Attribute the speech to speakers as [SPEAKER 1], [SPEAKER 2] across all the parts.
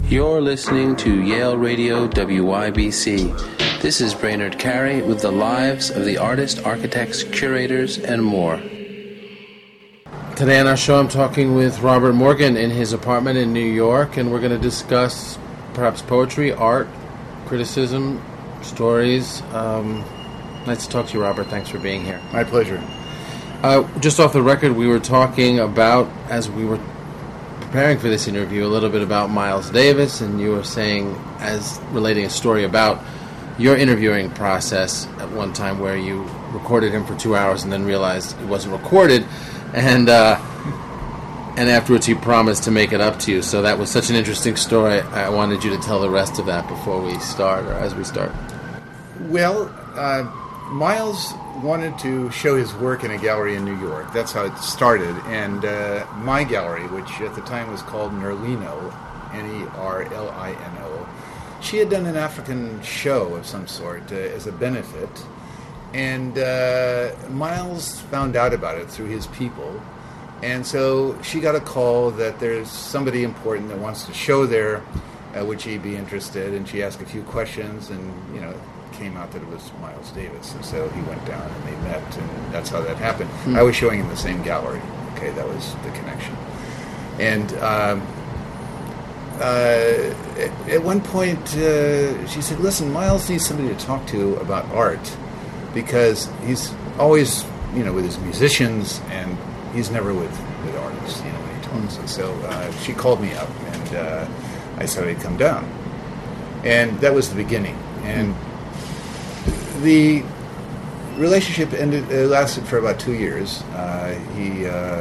[SPEAKER 1] You're listening to Yale Radio WYBC. This is Brainerd Carey with the lives of the artists, architects, curators, and more. Today on our show, I'm talking with Robert Morgan in his apartment in New York, and we're going to discuss perhaps poetry, art, criticism, stories. Nice to talk to you, Robert. Thanks for being here.
[SPEAKER 2] My pleasure.
[SPEAKER 1] Just off the record, we were talking about, as we were preparing for this interview, a little bit about Miles Davis, and you were saying, as relating a story about your interviewing process at one time where you recorded him for 2 hours and then realized it wasn't recorded, and afterwards he promised to make it up to you. So that was such an interesting story. I wanted you to tell the rest of that before we start, or as we start.
[SPEAKER 2] Well, Miles wanted to show his work in a gallery in New York. That's how it started. And my gallery, which at the time was called Nerlino, Nerlino, she had done an African show of some sort as a benefit. And Miles found out about it through his people. And so she got a call that there's somebody important that wants to show there. Would she be interested? And she asked a few questions, and, came out that it was Miles Davis, and so he went down and they met, and that's how that happened. I was showing in the same gallery. Okay, that was the connection. And at one point, she said, "Listen, Miles needs somebody to talk to about art, because he's always, with his musicians, and he's never with artists, when he talks." And so she called me up, and I said I'd come down, and that was the beginning. And the relationship lasted for about 2 years. He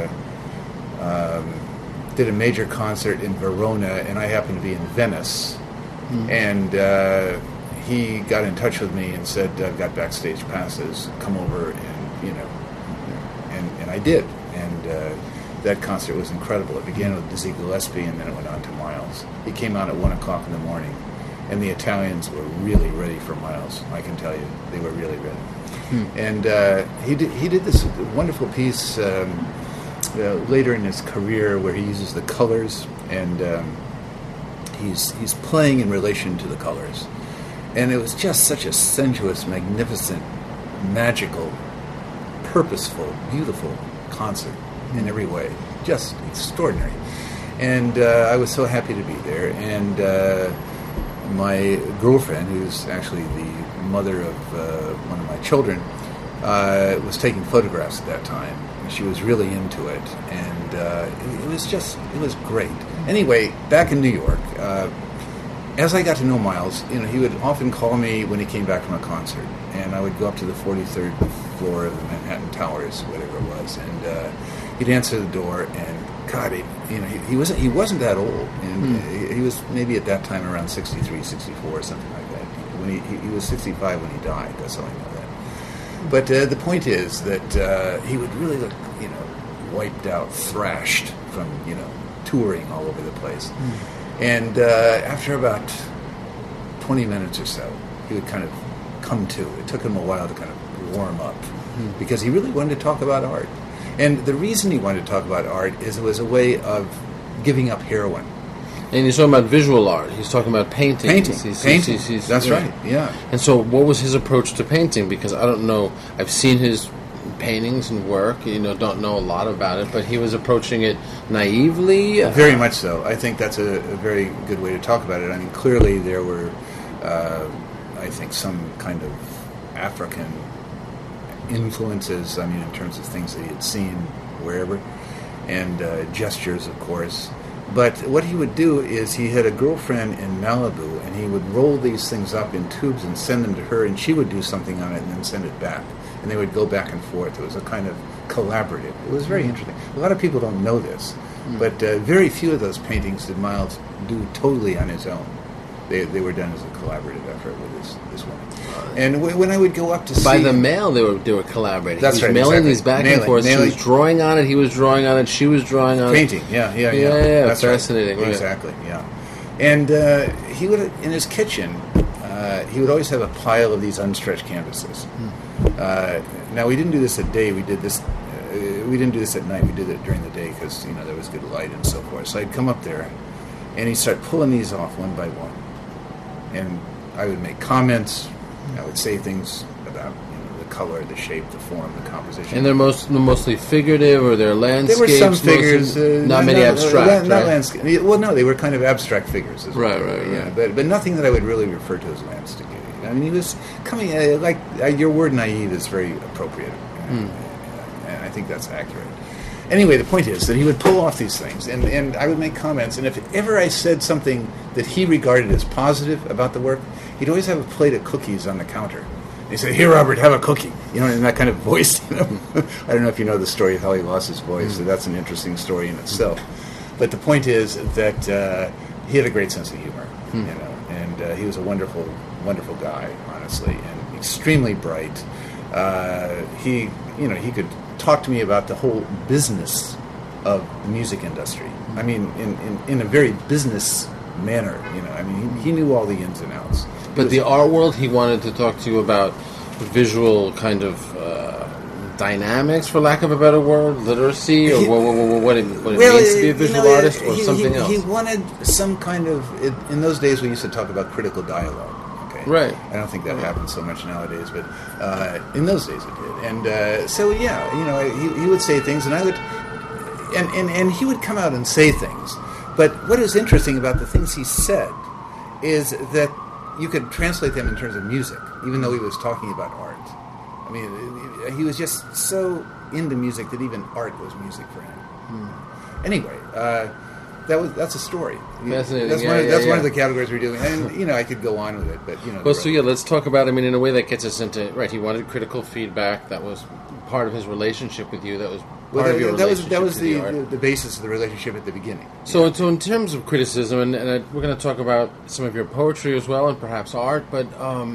[SPEAKER 2] did a major concert in Verona, and I happened to be in Venice. And he got in touch with me and said, "I've got backstage passes. Come over," and and I did. And that concert was incredible. It began with Dizzy Gillespie, and then it went on to Miles. He came out at 1 o'clock in the morning. And the Italians were really ready for Miles, I can tell you. They were really ready. And he did this wonderful piece later in his career where he uses the colors, and he's playing in relation to the colors. And it was just such a sensuous, magnificent, magical, purposeful, beautiful concert in every way. Just extraordinary. And I was so happy to be there. And my girlfriend, who's actually the mother of one of my children, was taking photographs at that time. And she was really into it, and it was great. Anyway, back in New York, as I got to know Miles, he would often call me when he came back from a concert, and I would go up to the 43rd floor of the Manhattan Towers, whatever it was, and he'd answer the door, and God, he wasn't that old, and he was maybe at that time around 63, 64, something like that. When he was 65 when he died. That's how I know that. But the point is that he would really look, wiped out, thrashed from touring all over the place. And after about 20 minutes or so, he would kind of come to. It took him a while to kind of warm up, because he really wanted to talk about art. And the reason he wanted to talk about art is it was a way of giving up heroin.
[SPEAKER 1] And he's talking about visual art. He's talking about painting.
[SPEAKER 2] Painting. That's right, yeah.
[SPEAKER 1] And so what was his approach to painting? Because I don't know. I've seen his paintings and work. Don't know a lot about it. But he was approaching it naively.
[SPEAKER 2] Very much so. I think that's a very good way to talk about it. I mean, clearly there were, I think, some kind of African influences, in terms of things that he had seen wherever, and gestures, of course. But what he would do is he had a girlfriend in Malibu, and he would roll these things up in tubes and send them to her, and she would do something on it and then send it back. And they would go back and forth. It was a kind of collaborative. It was very interesting. A lot of people don't know this, but very few of those paintings did Miles do totally on his own. They were done as a collaborative effort with this woman. And when I would go up to see...
[SPEAKER 1] By the mail, they were collaborating.
[SPEAKER 2] That's right,
[SPEAKER 1] He was mailing
[SPEAKER 2] exactly.
[SPEAKER 1] these back and forth. She was drawing on it, he was drawing on it, she was drawing on
[SPEAKER 2] Painting,
[SPEAKER 1] it.
[SPEAKER 2] yeah.
[SPEAKER 1] That's fascinating.
[SPEAKER 2] Right. Exactly, yeah. And he would, in his kitchen, he would always have a pile of these unstretched canvases. Now, we didn't do this at day, we did this... we didn't do this at night, we did it during the day because, there was good light and so forth. So I'd come up there, And he'd start pulling these off one by one. And I would make comments. I would say things about the color, the shape, the form, the composition.
[SPEAKER 1] And they're mostly figurative, or they're landscapes?
[SPEAKER 2] There were some figures.
[SPEAKER 1] Not many abstract,
[SPEAKER 2] not
[SPEAKER 1] right?
[SPEAKER 2] landscape. Well, no, they were kind of abstract figures.
[SPEAKER 1] Right.
[SPEAKER 2] But nothing that I would really refer to as landscape. I mean, he was coming, your word naive is very appropriate. And I think that's accurate. Anyway, the point is that he would pull off these things, and I would make comments, and if ever I said something that he regarded as positive about the work, he'd always have a plate of cookies on the counter. And he'd say, "Here, Robert, have a cookie." In that kind of voice. I don't know if you know the story of how he lost his voice, so that's an interesting story in itself. But the point is that he had a great sense of humor, and he was a wonderful, wonderful guy, honestly, and extremely bright. He could talk to me about the whole business of the music industry. I mean, in a very business manner. I mean, he knew all the ins and outs.
[SPEAKER 1] But the art world, he wanted to talk to you about visual kind of dynamics, for lack of a better word, literacy, or what it means to be a visual artist, or something else.
[SPEAKER 2] He wanted some kind of. In those days, we used to talk about critical dialogue.
[SPEAKER 1] Right.
[SPEAKER 2] I don't think that happens so much nowadays, but in those days it did. And so he would say things, and I would, and he would come out and say things. But what is interesting about the things he said is that you could translate them in terms of music, even though he was talking about art. I mean, he was just so into music that even art was music for him. Anyway. That's a story.
[SPEAKER 1] Fascinating.
[SPEAKER 2] That's one of the categories we're doing, and I could go on with it, but
[SPEAKER 1] let's talk about. I mean, in a way that gets us into he wanted critical feedback. That was part of his relationship with you. That was part of your relationship.
[SPEAKER 2] That was the basis of the relationship at the beginning.
[SPEAKER 1] So in terms of criticism, and we're going to talk about some of your poetry as well, and perhaps art, but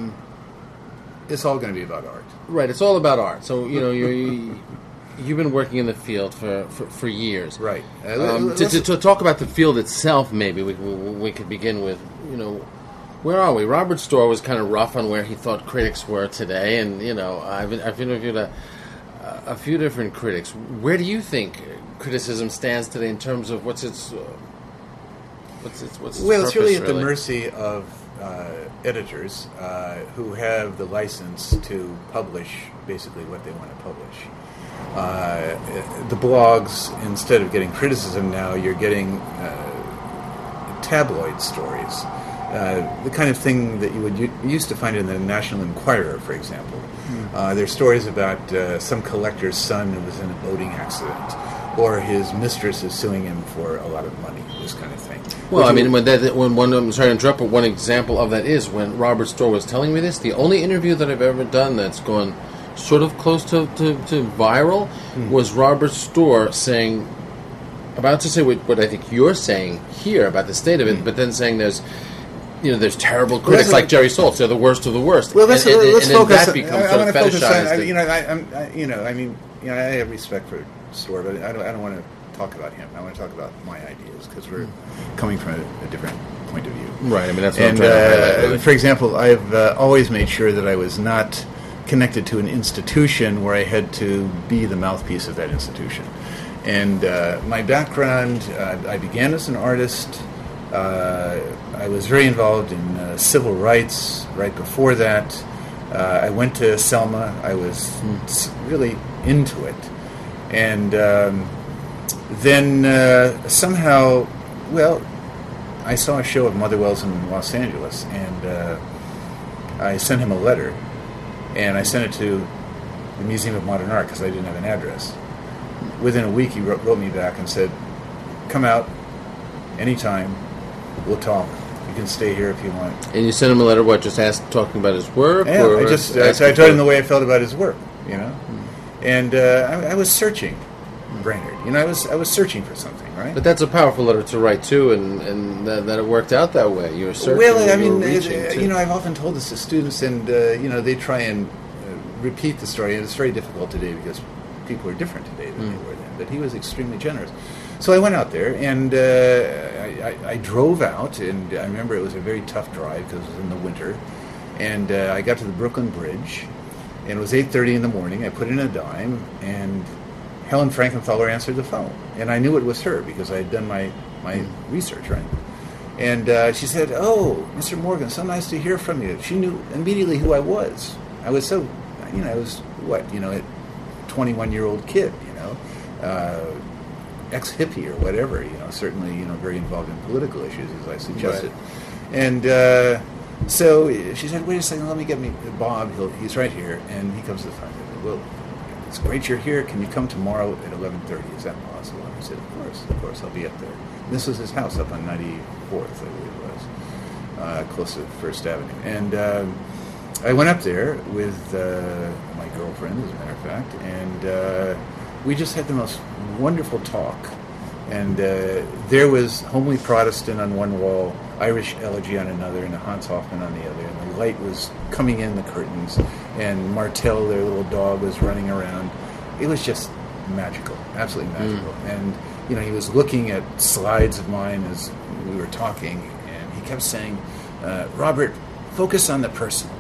[SPEAKER 2] it's all going to be about art.
[SPEAKER 1] Right. It's all about art. So you've been working in the field for years,
[SPEAKER 2] right?
[SPEAKER 1] To talk about the field itself, maybe we could begin with, where are we? Robert Storr was kind of rough on where he thought critics were today, and I've interviewed a few different critics. Where do you think criticism stands today in terms of what's its purpose,
[SPEAKER 2] it's really at the mercy of editors who have the license to publish basically what they want to publish. The blogs, instead of getting criticism now, you're getting tabloid stories. The kind of thing that you used to find in the National Enquirer, for example. There's stories about some collector's son who was in a boating accident, or his mistress is suing him for a lot of money, this kind of thing.
[SPEAKER 1] Well, I'm sorry to interrupt, but one example of that is when Robert Storr was telling me this, the only interview that I've ever done that's gone sort of close to viral was Robert Storr saying, about to say what I think you're saying here about the state of it, but then saying there's terrible critics like Jerry Saltz. They're the worst of the worst.
[SPEAKER 2] Well, let's focus.
[SPEAKER 1] That becomes sort of fetishized.
[SPEAKER 2] I have respect for Storr, but I don't want to talk about him. I want to talk about my ideas because we're coming from a different point of view.
[SPEAKER 1] Right. I mean, that's what I'm trying to highlight.
[SPEAKER 2] For example, I've always made sure that I was not connected to an institution where I had to be the mouthpiece of that institution. And my background, I began as an artist. I was very involved in civil rights right before that. I went to Selma. I was really into it. And then somehow, I saw a show of Motherwell's in Los Angeles, and I sent him a letter. And I sent it to the Museum of Modern Art because I didn't have an address. Within a week, he wrote me back and said, "Come out anytime. We'll talk. You can stay here if you want."
[SPEAKER 1] And you sent him a letter, talking about his work?
[SPEAKER 2] Yeah, I told him the way I felt about his work, And I was searching, Brainerd. I was searching for something, right?
[SPEAKER 1] But that's a powerful letter to write too, and that it worked out that way. You were searching.
[SPEAKER 2] Well, I've often told this to students, and they try and repeat the story, and it's very difficult today because people are different today than they were then. But he was extremely generous. So I went out there, and I drove out, and I remember it was a very tough drive because it was in the winter. And I got to the Brooklyn Bridge, and it was 8:30 in the morning. I put in a dime, and Helen Frankenthaler answered the phone. And I knew it was her because I had done my research, right? And she said, "Oh, Mr. Morgan, so nice to hear from you." She knew immediately who I was. I was so, I was a 21-year-old kid, ex-hippie or whatever, certainly, very involved in political issues, as I suggested. Right. And so she said, "Wait a second, let me get me Bob. He's right here." And he comes to the front. I said, "Well, it's great you're here. Can you come tomorrow at 11:30? Is that possible?" And I said, Of course, I'll be up there." And this was his house up on 94th, I believe it was, close to First Avenue. And I went up there with my girlfriend, as a matter of fact, and we just had the most wonderful talk. And there was Homely Protestant on one wall, Irish Elegy on another, and Hans Hoffman on the other. And the light was coming in the curtains, and Martel, their little dog, was running around. It was just magical, absolutely magical. And he was looking at slides of mine as we were talking, and he kept saying, "Robert, focus on the personal.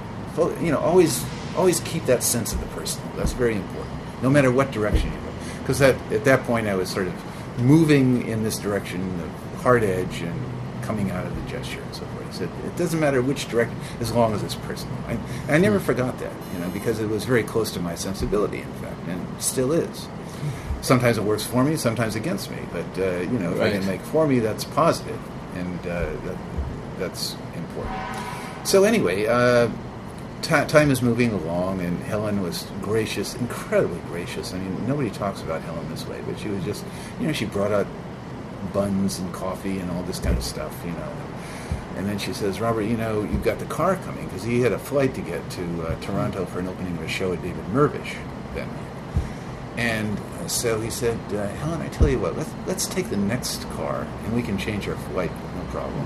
[SPEAKER 2] Always keep that sense of the personal. That's very important, no matter what direction you go." Because at that point, I was sort of moving in this direction of hard edge and coming out of the gesture and so forth. He said, "It doesn't matter which direction, as long as it's personal." I never forgot that, because it was very close to my sensibility, in fact, and still is. Sometimes it works for me, sometimes against me. But, if I can make for me, that's positive, and that's important. So anyway, time is moving along, and Helen was gracious, incredibly gracious. I mean, nobody talks about Helen this way, but she was just, she brought out buns and coffee and all this kind of stuff, And then she says, "Robert, you've got the car coming," because he had a flight to get to Toronto for an opening of a show at David Mirvish then. And so he said, "Helen, I tell you what, let's take the next car, and we can change our flight, no problem.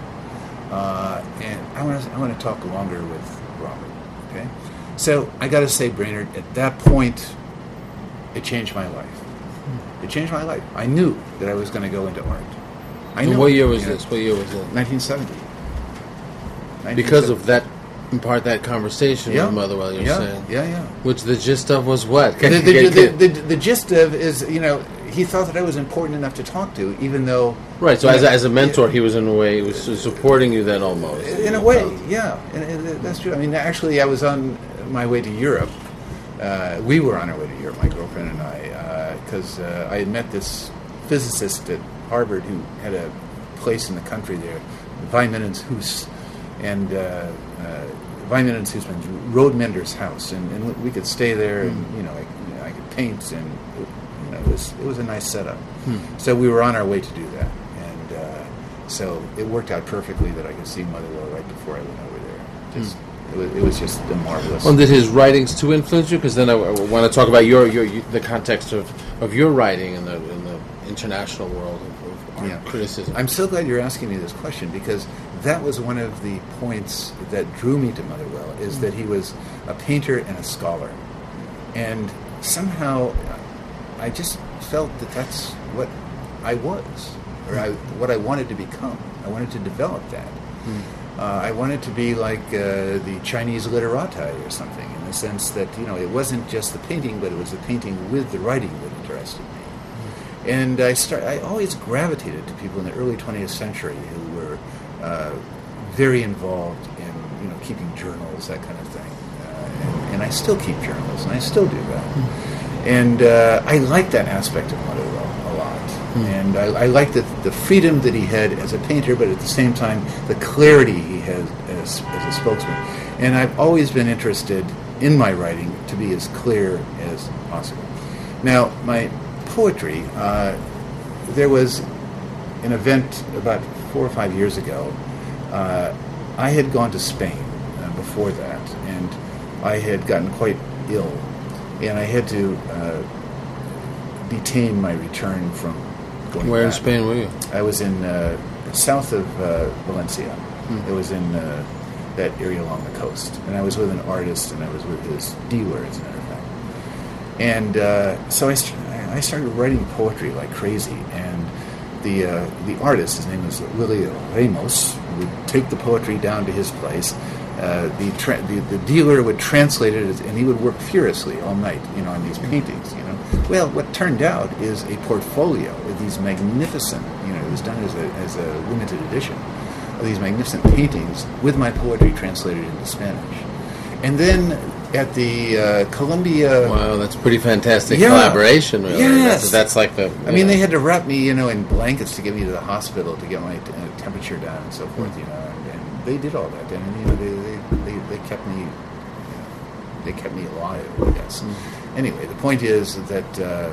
[SPEAKER 2] And I want to talk longer with Robert." Okay, so I got to say, Brainerd, at that point, it changed my life. It changed my life. I knew that I was going to go into art. I knew.
[SPEAKER 1] What year was this? What year was it?
[SPEAKER 2] 1970.
[SPEAKER 1] Because of that, in part, that conversation with Motherwell, you're saying.
[SPEAKER 2] Yeah.
[SPEAKER 1] Which the gist of was what?
[SPEAKER 2] The gist of is, he thought that I was important enough to talk to, even though...
[SPEAKER 1] Right, so as a mentor, he was in a way, he was supporting you then almost.
[SPEAKER 2] In a way, yeah. And that's true. I mean, actually, I was on my way to Europe. We were on our way to Europe, my girlfriend and I, because I had met this physicist at Harvard who had a place in the country there, Weymanens Huis. And Weymanens Huis means Road Mender's house, and we could stay there, and I could paint, and it was a nice setup. So we were on our way to do that, and so it worked out perfectly that I could see Motherwell right before I went over there. It was just a marvelous.
[SPEAKER 1] Well, did his writings too influence you? Because then I want to talk about the context of your writing in the international world of art criticism.
[SPEAKER 2] I'm so glad you're asking me this question, because that was one of the points that drew me to Motherwell, is that he was a painter and a scholar. And somehow I just felt that that's what I was, or what I wanted to become. I wanted to develop that. I wanted to be like the Chinese literati or something, in the sense that, it wasn't just the painting, but it was the painting with the writing that interested me. And I always gravitated to people in the early 20th century who were very involved in keeping journals, that kind of thing. And I still keep journals, and I still do that. And I like that aspect of Motherwell a lot. And I like the freedom that he had as a painter, but at the same time, the clarity he has as a spokesman. And I've always been interested in my writing to be as clear as possible. Now, my poetry, there was an event about 4 or 5 years ago. I had gone to Spain before that, and I had gotten quite ill, and I had to detain my return from going
[SPEAKER 1] Where
[SPEAKER 2] back.
[SPEAKER 1] in Spain were you?
[SPEAKER 2] I was in south of Valencia. It was in that area along the coast, and I was with an artist, and I was with his dealer, as a matter of fact. And so I started writing poetry like crazy, and the artist, his name was Lily Ramos, would take the poetry down to his place. The dealer would translate it, and he would work furiously all night, on these paintings. Well, what turned out is a portfolio with these magnificent. It was done as a limited edition of these magnificent paintings with my poetry translated into Spanish. And then at the Columbia...
[SPEAKER 1] Wow, that's pretty fantastic
[SPEAKER 2] Yeah.
[SPEAKER 1] collaboration, really.
[SPEAKER 2] Yes.
[SPEAKER 1] That's like the...
[SPEAKER 2] I mean, they had to wrap me, in blankets to get me to the hospital to get my temperature down and so forth, and they did all that. And, they kept me... They kept me alive, I guess. Anyway, the point is that...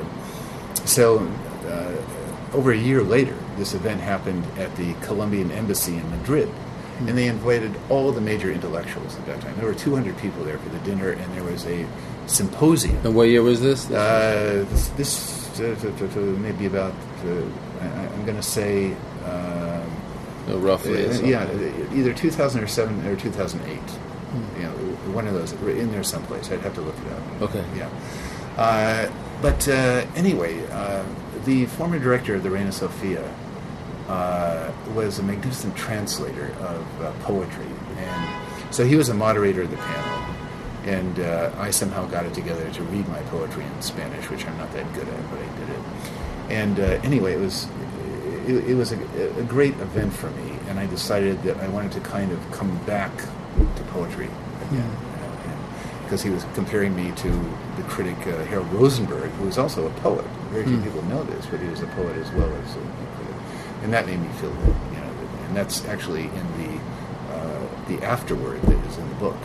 [SPEAKER 2] over a year later, this event happened at the Colombian Embassy in Madrid. And they invited all the major intellectuals at that time. There were 200 people there for the dinner, and there was a symposium.
[SPEAKER 1] And what year was this?
[SPEAKER 2] This maybe about, I'm going to say...
[SPEAKER 1] roughly.
[SPEAKER 2] Either 2007 or 2008. One of those, in there someplace. I'd have to look it up.
[SPEAKER 1] Okay.
[SPEAKER 2] Yeah. But anyway, the former director of the Reina Sofia was a magnificent translator of poetry, and so he was a moderator of the panel, and I somehow got it together to read my poetry in Spanish, which I'm not that good at, but I did it. And anyway, it was a great event for me, and I decided that I wanted to kind of come back to poetry again, because he was comparing me to the critic Harold Rosenberg, who was also a poet. Very few people know this, but he was a poet as well as a critic. And that made me feel good, and that's actually in the afterword that is in the book.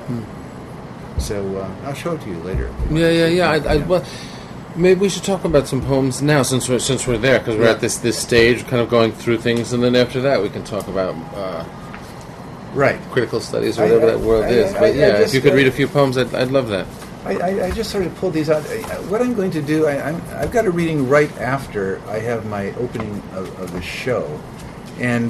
[SPEAKER 2] So I'll show it to you later.
[SPEAKER 1] Yeah. Well, maybe we should talk about some poems now, since we're there, because we're at this stage, kind of going through things, and then after that we can talk about critical studies or whatever that world is. But if you could read a few poems, I'd love that.
[SPEAKER 2] I just sort of pulled these out. What I'm going to do, I've got a reading right after I have my opening of the show. And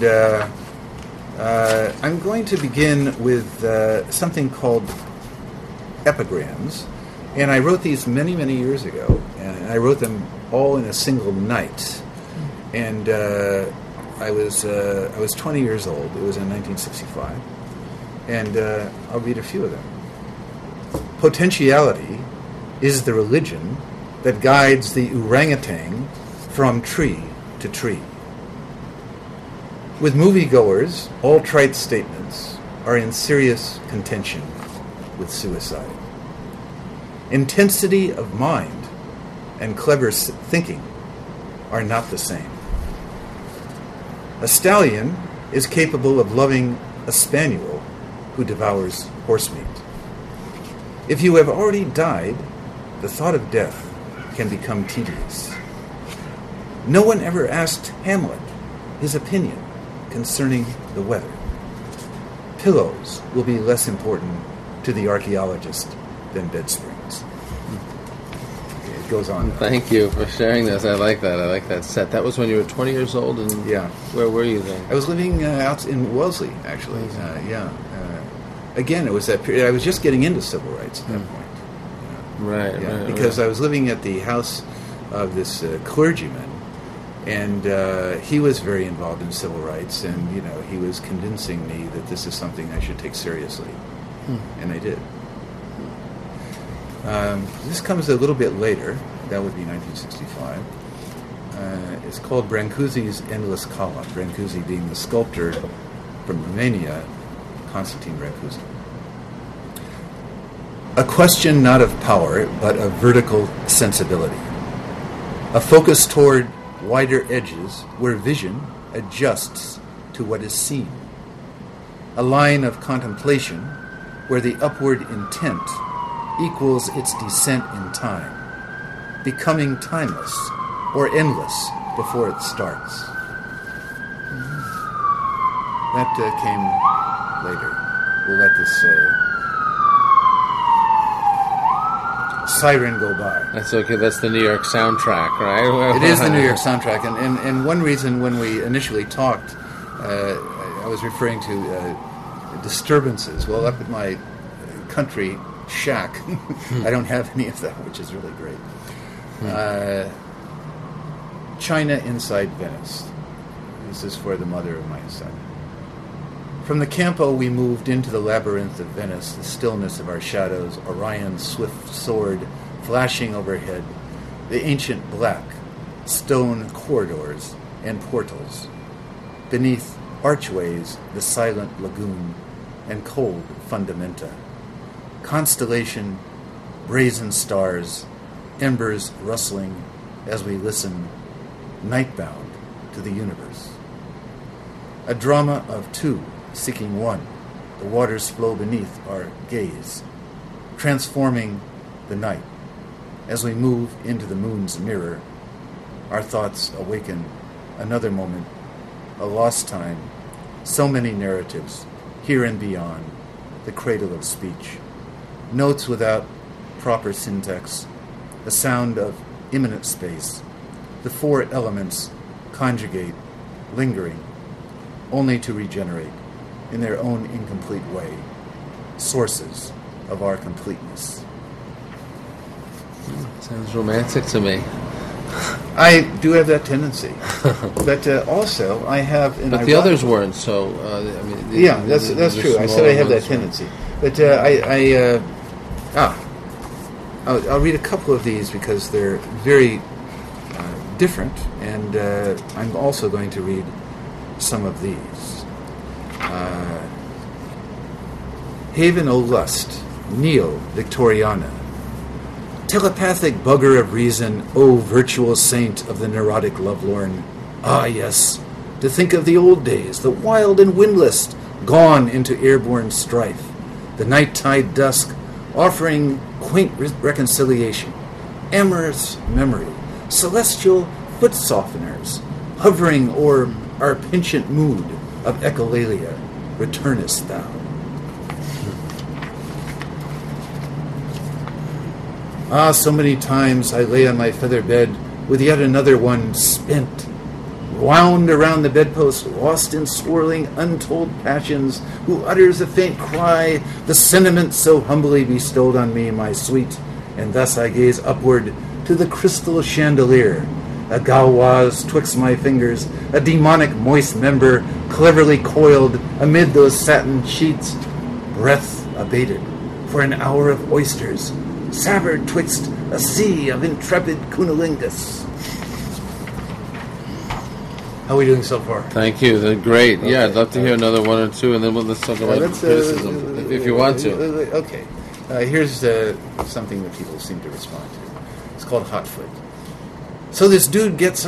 [SPEAKER 2] I'm going to begin with something called epigrams. And I wrote these many, many years ago. And I wrote them all in a single night. And I was 20 years old. It was in 1965. And I'll read a few of them. Potentiality is the religion that guides the orangutan from tree to tree. With moviegoers, all trite statements are in serious contention with suicide. Intensity of mind and clever thinking are not the same. A stallion is capable of loving a spaniel who devours horse meat. If you have already died, the thought of death can become tedious. No one ever asked Hamlet his opinion concerning the weather. Pillows will be less important to the archaeologist than bed springs. It goes on.
[SPEAKER 1] Thank you for sharing this. I like that set. That was when you were 20 years old, and where were you then?
[SPEAKER 2] I was living out in Wellesley, actually. Again, it was that period. I was just getting into civil rights at that point.
[SPEAKER 1] Right.
[SPEAKER 2] Because I was living at the house of this clergyman, and he was very involved in civil rights, and he was convincing me that this is something I should take seriously, and I did. This comes a little bit later. That would be 1965. It's called Brancusi's Endless Column. Brancusi being the sculptor from Romania, Constantine Brancusi. A question not of power, but of vertical sensibility. A focus toward wider edges where vision adjusts to what is seen. A line of contemplation where the upward intent equals its descent in time, becoming timeless or endless before it starts. That came later. We'll let this siren go by.
[SPEAKER 1] That's okay. That's the New York soundtrack, right?
[SPEAKER 2] It is the New York soundtrack. And one reason when we initially talked, I was referring to disturbances. Well, up at my country shack, I don't have any of that, which is really great. China inside Venice. This is for the mother of my son. From the Campo we moved into the labyrinth of Venice, the stillness of our shadows, Orion's swift sword flashing overhead, the ancient black stone corridors and portals. Beneath, archways, the silent lagoon, and cold fundamenta. Constellation, brazen stars, embers rustling as we listen, nightbound to the universe. A drama of two seeking one, the waters flow beneath our gaze, transforming the night. As we move into the moon's mirror, our thoughts awaken another moment, a lost time, so many narratives, here and beyond, the cradle of speech. Notes without proper syntax, the sound of imminent space, the four elements conjugate, lingering, only to regenerate, in their own incomplete way, sources of our completeness.
[SPEAKER 1] Sounds romantic to me.
[SPEAKER 2] I do have that tendency, but also I have.
[SPEAKER 1] But the others weren't. So
[SPEAKER 2] that's true. I said I have that tendency, but I'll read a couple of these because they're very different, and I'm also going to read some of these. Haven o' Lust, Neo Victoriana. Telepathic bugger of reason, O virtual saint of the neurotic lovelorn. Ah, yes, to think of the old days, the wild and windless, gone into airborne strife, the night-tide dusk, offering quaint reconciliation, amorous memory, celestial foot softeners, hovering o'er our penchant mood of echolalia, returnest thou. Ah, so many times I lay on my feather bed with yet another one spent, wound around the bedpost, lost in swirling, untold passions, who utters a faint cry, the sentiment so humbly bestowed on me, my sweet, and thus I gaze upward to the crystal chandelier, a gauze twixt my fingers, a demonic moist member, cleverly coiled amid those satin sheets, breath abated for an hour of oysters, sabbard twixt a sea of intrepid cunnilingus. How are we doing so far?
[SPEAKER 1] Thank you. They're great. Okay. Yeah, I'd love to hear another one or two, and then let's talk about criticism, if you want to.
[SPEAKER 2] Okay. Here's something that people seem to respond to. It's called Hotfoot. So this dude gets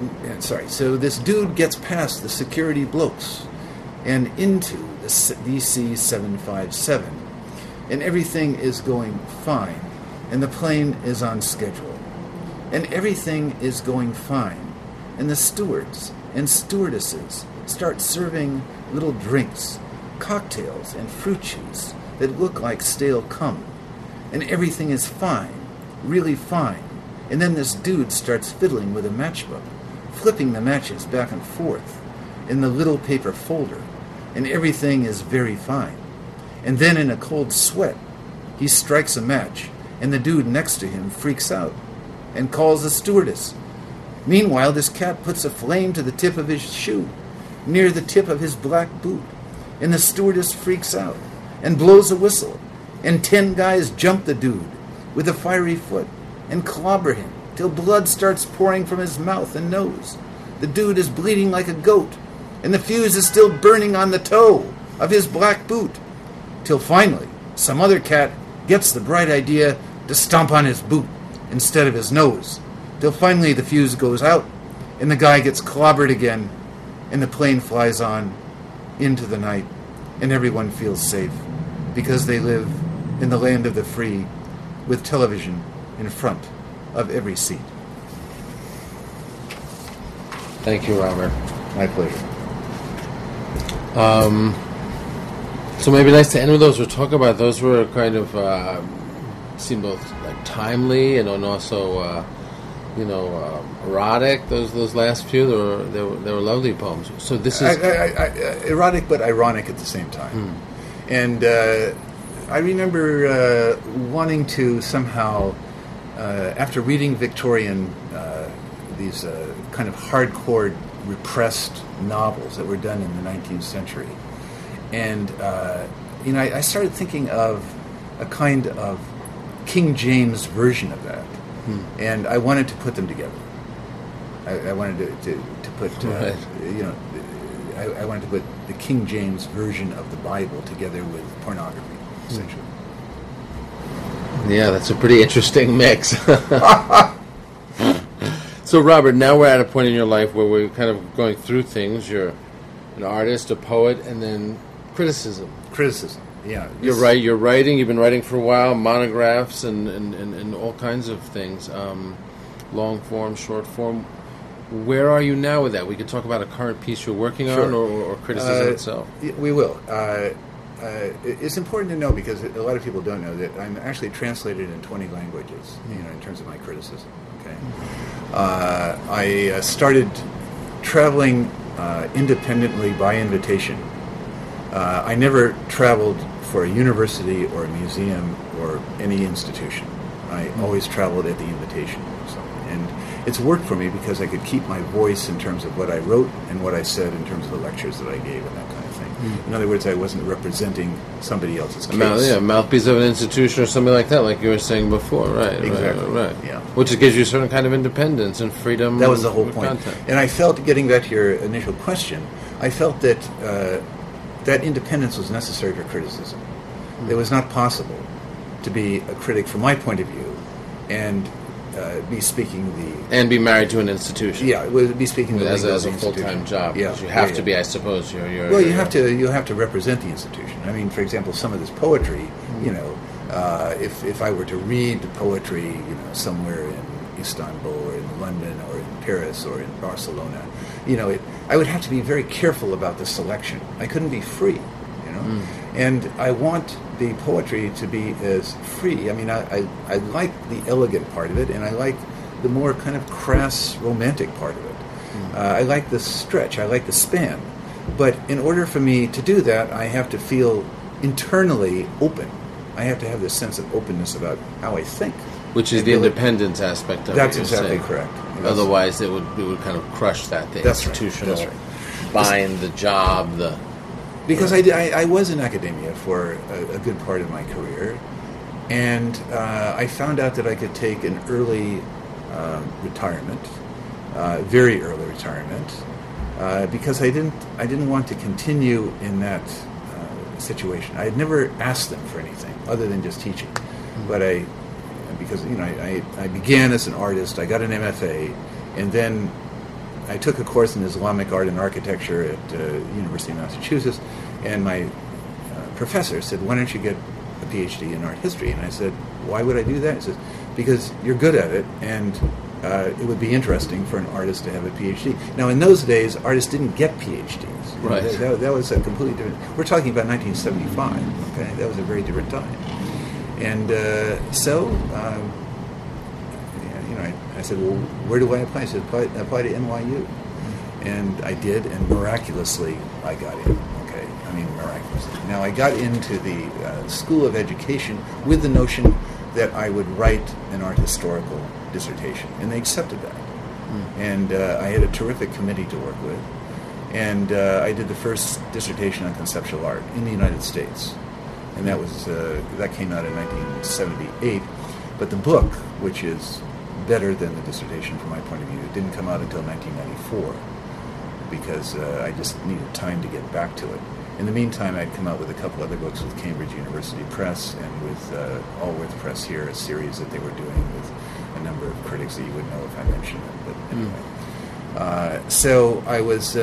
[SPEAKER 2] past the security blokes and into the DC-757, and everything is going fine, and the plane is on schedule, and everything is going fine, and the stewards and stewardesses start serving little drinks, cocktails and fruit cheese that look like stale cum, and everything is fine, really fine, and then this dude starts fiddling with a matchbook, flipping the matches back and forth in the little paper folder, and everything is very fine. And then in a cold sweat, he strikes a match, and the dude next to him freaks out and calls the stewardess. Meanwhile, this cat puts a flame to the tip of his shoe, near the tip of his black boot, and the stewardess freaks out and blows a whistle, and 10 guys jump the dude with a fiery foot and clobber him till blood starts pouring from his mouth and nose. The dude is bleeding like a goat, and the fuse is still burning on the toe of his black boot, till finally some other cat gets the bright idea to stomp on his boot instead of his nose, till finally the fuse goes out, and the guy gets clobbered again, and the plane flies on into the night, and everyone feels safe, because they live in the land of the free, with television in front of every seat.
[SPEAKER 1] Thank you, Robert.
[SPEAKER 2] My pleasure.
[SPEAKER 1] So maybe nice to end with those. We'll talk about those. Were kind of seem both like timely and also erotic. Those last few they were lovely poems. So this is
[SPEAKER 2] erotic but ironic at the same time. And I remember wanting to somehow, after reading Victorian, these kind of hardcore repressed novels that were done in the 19th century. And, I started thinking of a kind of King James version of that. And I wanted to put them together. I wanted to put,
[SPEAKER 1] right.
[SPEAKER 2] I wanted to put the King James version of the Bible together with pornography, essentially.
[SPEAKER 1] Yeah, that's a pretty interesting mix. So, Robert, now we're at a point in your life where we're kind of going through things. You're an artist, a poet, and then criticism.
[SPEAKER 2] Criticism, yeah.
[SPEAKER 1] You're writing. You've been writing for a while, monographs and all kinds of things, long form, short form. Where are you now with that? We could talk about a current piece you're working on, or criticism itself.
[SPEAKER 2] We will. It's important to know, because a lot of people don't know, that I'm actually translated in 20 languages, in terms of my criticism. Okay. I started traveling independently by invitation. I never traveled for a university or a museum or any institution. I always traveled at the invitation of someone. And it's worked for me because I could keep my voice in terms of what I wrote and what I said in terms of the lectures that I gave and that kind of thing. In other words, I wasn't representing somebody else's case.
[SPEAKER 1] Mouthpiece of an institution or something like that, like you were saying before, right?
[SPEAKER 2] Exactly.
[SPEAKER 1] Right.
[SPEAKER 2] Yeah.
[SPEAKER 1] Which gives you a certain kind of independence and freedom.
[SPEAKER 2] That was the whole point.
[SPEAKER 1] Content.
[SPEAKER 2] And I felt, getting back to your initial question, I felt that that independence was necessary for criticism. It was not possible to be a critic from my point of view and be speaking
[SPEAKER 1] and be married to an institution.
[SPEAKER 2] Yeah, it would be speaking
[SPEAKER 1] as a full-time job.
[SPEAKER 2] Yeah,
[SPEAKER 1] you have to be, I suppose.
[SPEAKER 2] You have to represent the institution. I mean, for example, some of this poetry. If I were to read poetry, somewhere in Istanbul or in London or in Paris or in Barcelona, I would have to be very careful about the selection. I couldn't be free, And I want the poetry to be as free. I mean, I like the elegant part of it, and I like the more kind of crass, romantic part of it. I like the stretch. I like the span. But in order for me to do that, I have to feel internally open. I have to have this sense of openness about how I think.
[SPEAKER 1] Which is the independence aspect of it.
[SPEAKER 2] That's exactly correct.
[SPEAKER 1] Otherwise, it would kind of crush that, the institutional bind, the job,
[SPEAKER 2] Because I was in academia for a good part of my career, and I found out that I could take an early retirement, very early retirement, because I didn't want to continue in that situation. I had never asked them for anything other than just teaching, but I began as an artist. I got an MFA, and then I took a course in Islamic art and architecture at University of Massachusetts, and my professor said, "Why don't you get a PhD in art history?" And I said, "Why would I do that?" He says, "Because you're good at it, and it would be interesting for an artist to have a PhD." Now, in those days, artists didn't get PhDs.
[SPEAKER 1] Right.
[SPEAKER 2] That was a completely different... We're talking about 1975, okay? That was a very different time. And I said, "Well, where do I apply?" He said, apply to NYU. And I did, and miraculously, I got in. Okay, I mean, miraculously. Now, I got into the School of Education with the notion that I would write an art historical dissertation, and they accepted that. And I had a terrific committee to work with, and I did the first dissertation on conceptual art in the United States, and that came out in 1978. But the book, which is better than the dissertation from my point of view, it didn't come out until 1994, because I just needed time to get back to it. In the meantime, I'd come out with a couple other books with Cambridge University Press and with Allworth Press here, a series that they were doing with a number of critics that you would know if I mentioned them. But anyway, so I was.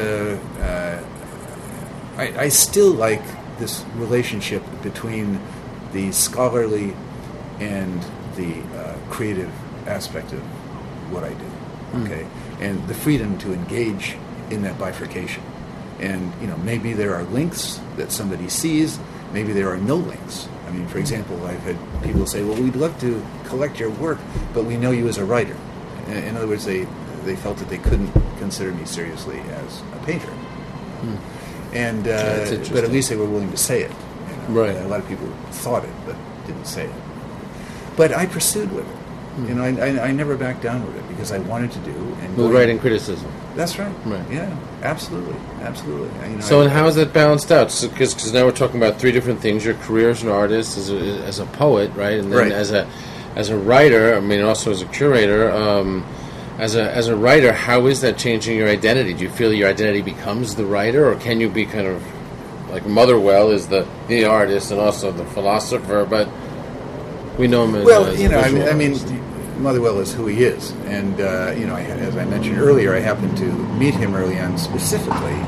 [SPEAKER 2] I still like this relationship between the scholarly and the creative aspect of what I do. Okay, and the freedom to engage in that bifurcation. And, maybe there are links that somebody sees, maybe there are no links. I mean, for example, I've had people say, "Well, we'd love to collect your work, but we know you as a writer." In other words, they felt that they couldn't consider me seriously as a painter. And but at least they were willing to say it.
[SPEAKER 1] Right.
[SPEAKER 2] A lot of people thought it, but didn't say it. But I pursued with it. I never backed down with it because I wanted to do. And
[SPEAKER 1] writing criticism.
[SPEAKER 2] That's right.
[SPEAKER 1] Right.
[SPEAKER 2] Yeah, absolutely.
[SPEAKER 1] And how is that balanced out? Because now we're talking about three different things: your career as an artist, as a poet, right, and then as a writer. I mean, also as a curator. As a writer, how is that changing your identity? Do you feel your identity becomes the writer, or can you be kind of like Motherwell is the artist and also the philosopher, but we know him as
[SPEAKER 2] I mean, Motherwell is who he is, and as I mentioned earlier, I happened to meet him early on specifically.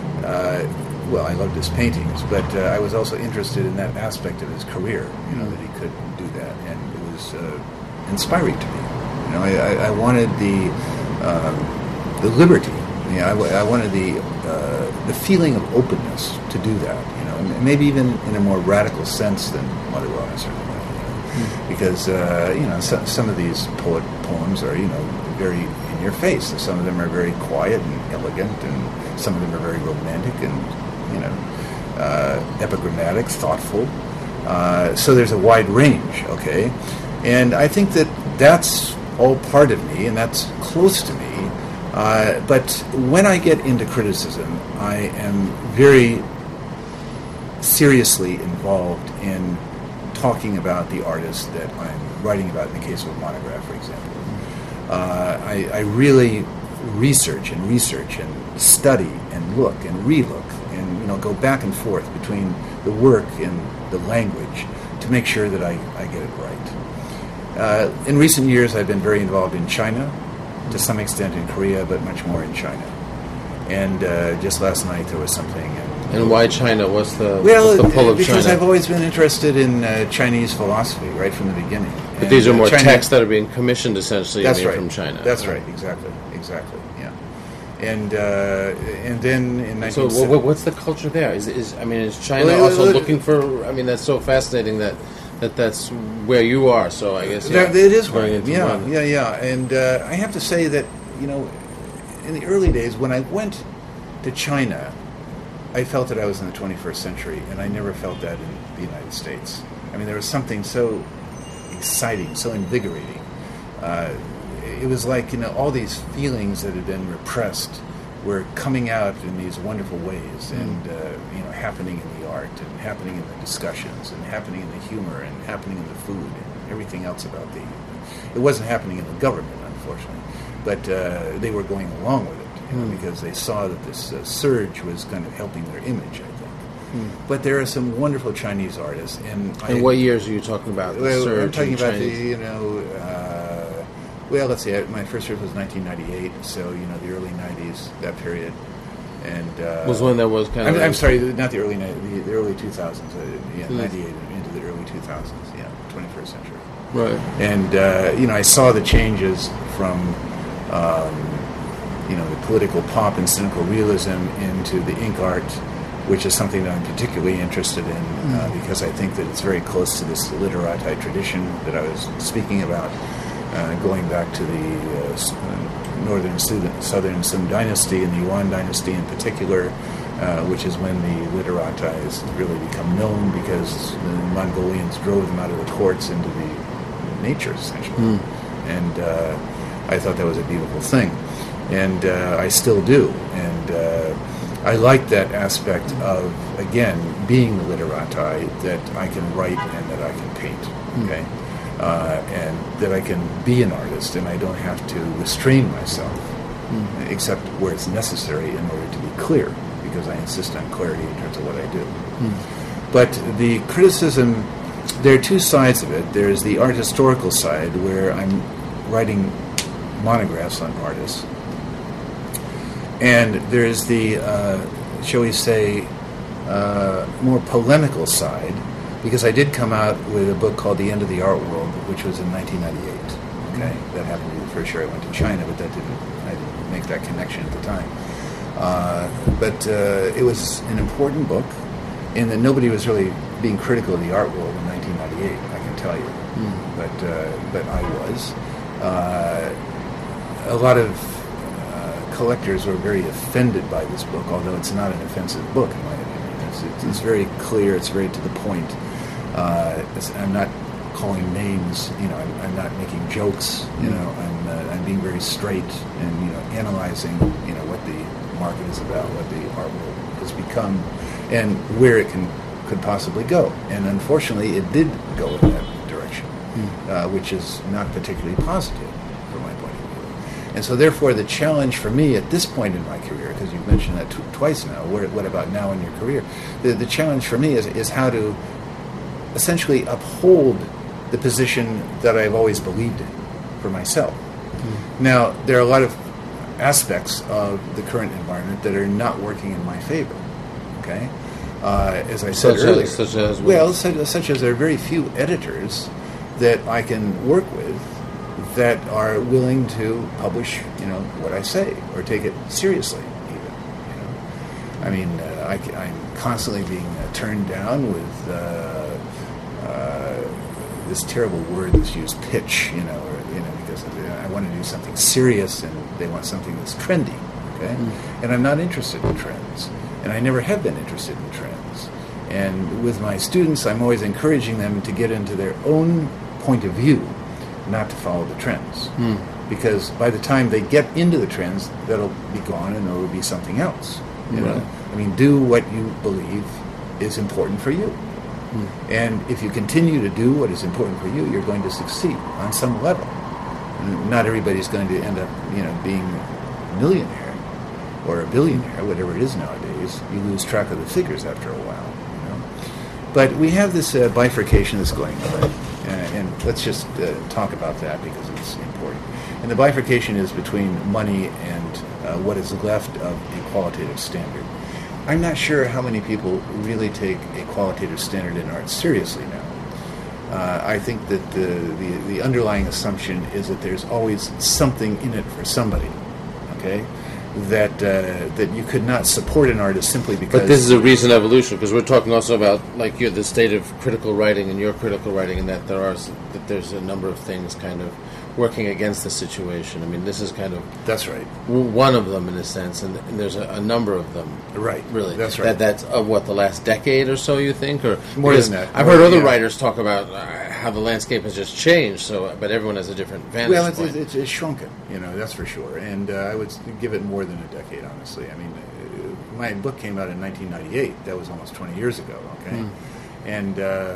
[SPEAKER 2] I loved his paintings, but I was also interested in that aspect of his career. That he could do that, and it was inspiring to me. I wanted the liberty. I wanted the feeling of openness to do that. Maybe even in a more radical sense than Motherwell necessarily. Because some of these poems are very in your face. Some of them are very quiet and elegant, and some of them are very romantic and epigrammatic, thoughtful. So there's a wide range. Okay, and I think that's all part of me, and that's close to me. But when I get into criticism, I am very seriously involved in talking about the artist that I'm writing about. In the case of a monograph, for example, I really research and study and look and relook and go back and forth between the work and the language to make sure that I get it right. In recent years, I've been very involved in China, to some extent in Korea, but much more in China. And just last night there was something.
[SPEAKER 1] And why China? What's the pull of
[SPEAKER 2] because
[SPEAKER 1] China?
[SPEAKER 2] I've always been interested in Chinese philosophy right from the beginning.
[SPEAKER 1] But these are more texts that are being commissioned essentially from China.
[SPEAKER 2] That's right, exactly, yeah. And then in 1970...
[SPEAKER 1] So what's the culture there? Is China also looking for... that's so fascinating that's where you are, so I guess...
[SPEAKER 2] It is where I am, yeah. And I have to say that, in the early days when I went to China, I felt that I was in the 21st century, and I never felt that in the United States. There was something so exciting, so invigorating. It was like, all these feelings that had been repressed were coming out in these wonderful ways, and happening in the art, and happening in the discussions, and happening in the humor, and happening in the food, and everything else about it wasn't happening in the government, unfortunately, but they were going along with it, because they saw that this surge was kind of helping their image, I think. But there are some wonderful Chinese artists, and
[SPEAKER 1] what years are you talking about?
[SPEAKER 2] I'm talking about let's see. My first trip was 1998, so the early 90s, that period, and
[SPEAKER 1] was when there was kind of.
[SPEAKER 2] I'm sorry, not the early 90s, the early 2000s. 98 into the early 2000s. 21st century.
[SPEAKER 1] Right.
[SPEAKER 2] And I saw the changes from the political pop and cynical realism into the ink art, which is something that I'm particularly interested in because I think that it's very close to this literati tradition that I was speaking about, going back to the northern southern Sung dynasty and the Yuan dynasty in particular, which is when the literati really become known because the Mongolians drove them out of the courts into the nature, essentially. And I thought that was a beautiful thing. And I still do. And I like that aspect of, again, being the literati, that I can write and that I can paint, okay? And that I can be an artist and I don't have to restrain myself, except where it's necessary in order to be clear, because I insist on clarity in terms of what I do. But the criticism, there are two sides of it. There's the art historical side, where I'm writing monographs on artists. And there's the, shall we say, more polemical side, because I did come out with a book called The End of the Art World, which was in 1998. Okay, that happened to be the first year I went to China, but I didn't make that connection at the time. But it was an important book, in that nobody was really being critical of the art world in 1998. I can tell you, but I was. A lot of collectors were very offended by this book, although it's not an offensive book in my opinion. It's very clear. It's very to the point. I'm not calling names. I'm not making jokes. I'm being very straight and analyzing what the market is about, what the art world has become, and where it could possibly go. And unfortunately, it did go in that direction, which is not particularly positive from my point of view. And so therefore the challenge for me at this point in my career, because you've mentioned that twice now, what about now in your career? The challenge for me is how to essentially uphold the position that I've always believed in for myself. Now, there are a lot of aspects of the current environment that are not working in my favor, okay? As I said earlier.
[SPEAKER 1] Such as?
[SPEAKER 2] Well, such as there are very few editors that I can work with that are willing to publish, what I say, or take it seriously, even. I mean, I'm constantly being turned down with this terrible word that's used, pitch, because I want to do something serious, and they want something that's trendy, okay? And I'm not interested in trends, and I never have been interested in trends. And with my students, I'm always encouraging them to get into their own point of view, not to follow the trends. Because by the time they get into the trends, that'll be gone and there will be something else. You know? I mean, do what you believe is important for you. And if you continue to do what is important for you, you're going to succeed on some level. And not everybody's going to end up, being a millionaire or a billionaire, whatever it is nowadays. You lose track of the figures after a while. But we have this bifurcation that's going on. And let's just talk about that because it's important. And the bifurcation is between money and what is left of a qualitative standard. I'm not sure how many people really take a qualitative standard in art seriously now. I think that the underlying assumption is that there's always something in it for somebody, okay? That you could not support an artist simply because...
[SPEAKER 1] But this is a recent evolution, because we're talking also about, like, the state of critical writing and your critical writing, and that there's a number of things kind of working against the situation. I mean, this is kind of...
[SPEAKER 2] That's right.
[SPEAKER 1] One of them, in a sense, and there's a number of them.
[SPEAKER 2] Right.
[SPEAKER 1] Really.
[SPEAKER 2] That's right.
[SPEAKER 1] That's of what, the last decade or so, you think? Or
[SPEAKER 2] more than that.
[SPEAKER 1] I've heard other writers talk about how the landscape has just changed, but everyone has a different vantage point.
[SPEAKER 2] Well, it's shrunken, that's for sure. And I would give it more than a decade, honestly. I mean, my book came out in 1998. That was almost 20 years ago, okay? And,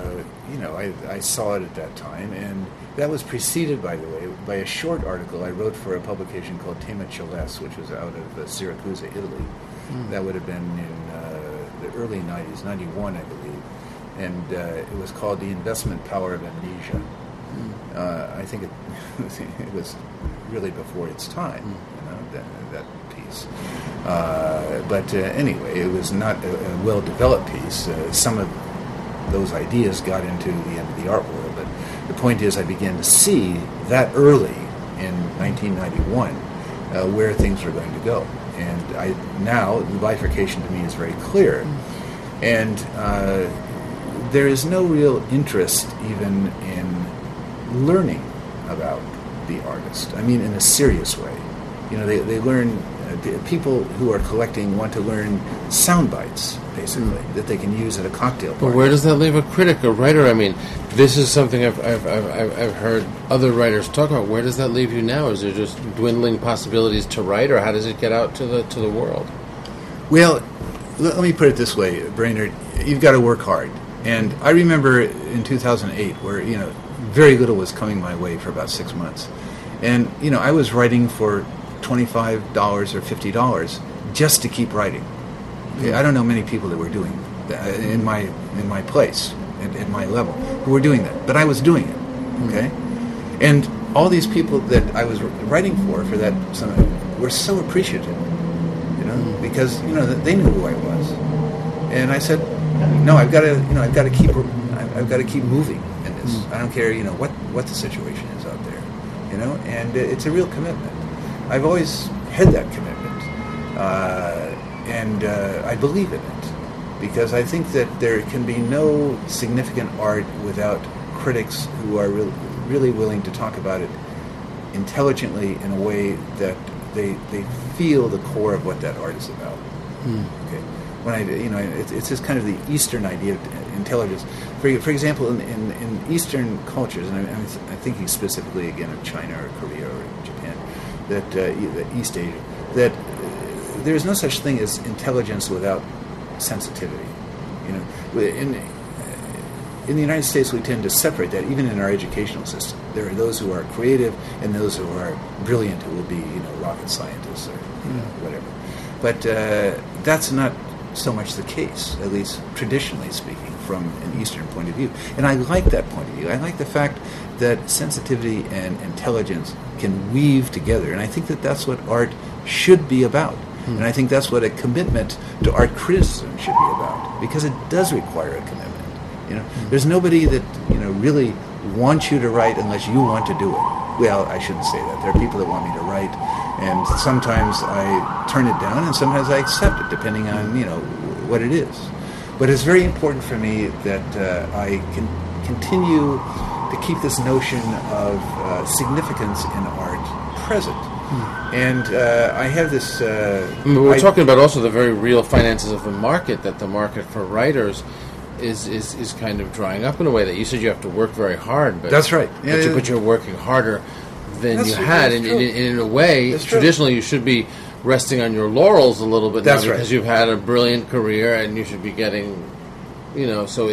[SPEAKER 2] I saw it at that time. And that was preceded, by the way, by a short article I wrote for a publication called Tema Celeste, which was out of Syracuse, Italy. That would have been in the early 90s, 91, I believe. And it was called The Investment Power of Amnesia. I think it was really before its time, that piece. But anyway, it was not a well-developed piece. Some of those ideas got into the end of the art world, but the point is I began to see that early in 1991 where things were going to go. And now the bifurcation to me is very clear. And there is no real interest even in learning about the artist. I mean, in a serious way. They learn, people who are collecting want to learn sound bites, basically, that they can use at a cocktail party.
[SPEAKER 1] But where does that leave a critic, a writer? I mean, this is something I've heard other writers talk about. Where does that leave you now? Is there just dwindling possibilities to write, or how does it get out to the world?
[SPEAKER 2] Well, let me put it this way, Brainerd. You've got to work hard. And I remember in 2008 where, very little was coming my way for about 6 months. And, I was writing for $25 or $50 just to keep writing. I don't know many people that were doing that in my place, at my level, who were doing that. But I was doing it, okay? And all these people that I was writing for that summit were so appreciative, because, they knew who I was. And I said, no, I've got to keep moving in this. I don't care, what the situation is out there, and it's a real commitment. I've always had that commitment, and I believe in it, because I think that there can be no significant art without critics who are really willing to talk about it intelligently in a way that they feel the core of what that art is about. Okay. When it's just kind of the Eastern idea of intelligence. For example, in Eastern cultures, and I'm thinking specifically again of China or Korea or Japan, that East Asia, that there is no such thing as intelligence without sensitivity. in the United States, we tend to separate that, even in our educational system. There are those who are creative and those who are brilliant, who will be, rocket scientists or whatever. But that's not so much the case, at least traditionally speaking, from an Eastern point of view. And I like that point of view. I like the fact that sensitivity and intelligence can weave together. And I think that that's what art should be about. And I think that's what a commitment to art criticism should be about, because it does require a commitment. There's nobody that really wants you to write unless you want to do it. Well, I shouldn't say that. There are people that want me to write, and sometimes I turn it down, and sometimes I accept it, depending on what it is. But it's very important for me that I can continue to keep this notion of significance in art present. And I have this...
[SPEAKER 1] we're talking about also the very real finances of the market, that the market for writers is kind of drying up in a way that you said you have to work very hard. But,
[SPEAKER 2] that's right.
[SPEAKER 1] But you're working harder than you had. And in a way, traditionally you should be resting on your laurels a little bit now because you've had a brilliant career and you should be getting... so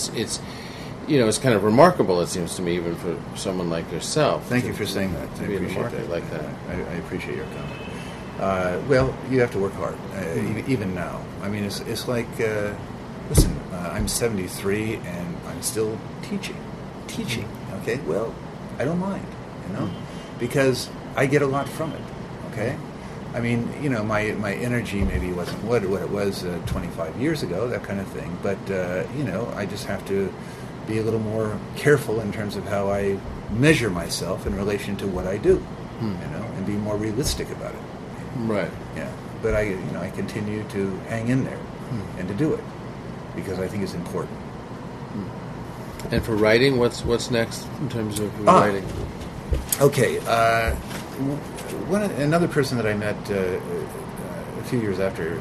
[SPEAKER 1] it's kind of remarkable, it seems to me, even for someone like yourself.
[SPEAKER 2] Thank you for saying that. I appreciate that.
[SPEAKER 1] Like that.
[SPEAKER 2] I appreciate your comment. Well, you have to work hard, even now. I mean, it's like, listen, I'm 73 and I'm still teaching. Okay? Well, I don't mind, because I get a lot from it, okay? I mean, my energy maybe wasn't what it was 25 years ago, that kind of thing, but, I just have to be a little more careful in terms of how I measure myself in relation to what I do, and be more realistic about it.
[SPEAKER 1] Right.
[SPEAKER 2] Yeah. But I continue to hang in there and to do it because I think it's important.
[SPEAKER 1] And for writing, what's next in terms of writing?
[SPEAKER 2] Okay. Another person that I met a few years after